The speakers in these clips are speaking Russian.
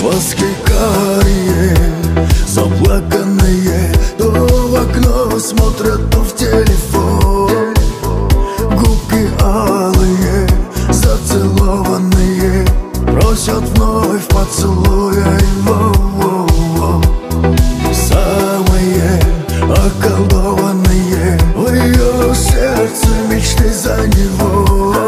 Глазки карие, заплаканные, то в окно смотрят, то в телефон. Губки алые, зацелованные, просят вновь поцелуя его. Самые околдованные, в ее сердце мечты за него.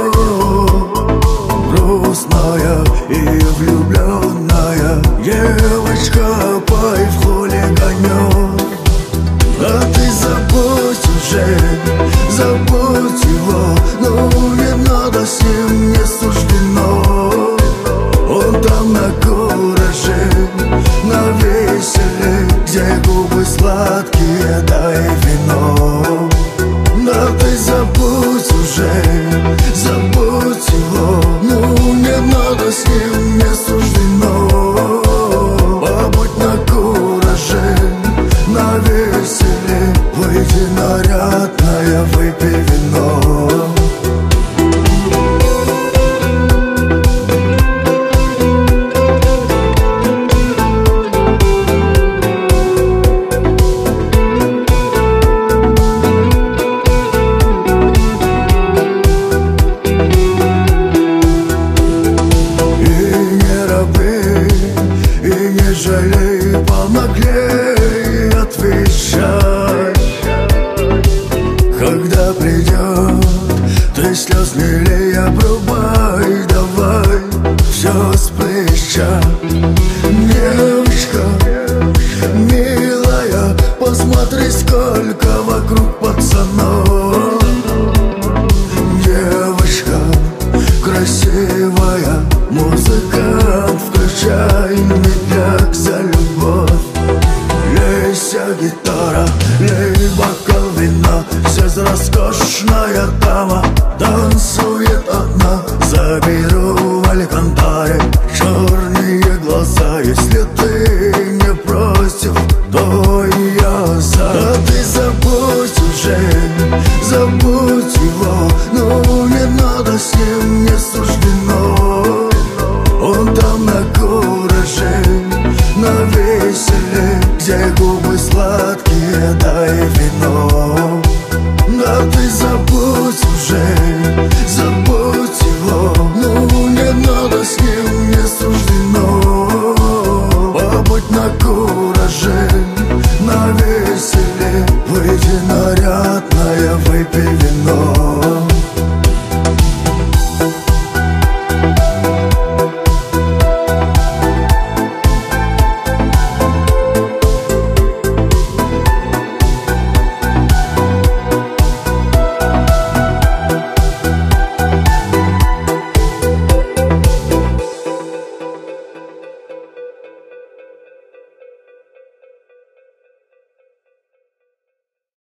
Грустная и влюбленная девочка пой в хулиганет. А ты забудь уже, забудь его, ну не надо, с ним не суждено. Он там на кураже, на веселе, где губы сладкие, да и вино. Да ты забудь уже, забудь его, ну не надо, с ним не суждено. Побудь на кураже, на веселе, выйди нарядная, выпей вино. Не жалей, помоглей, отвечай. Когда придет, ты слез милей, обрубай, давай все с плеча. Девочка, милая, посмотри, сколько вокруг пацанов. Девочка красивая, музыкант, включай медляк за любовь. Лейся, гитара, лей бокал.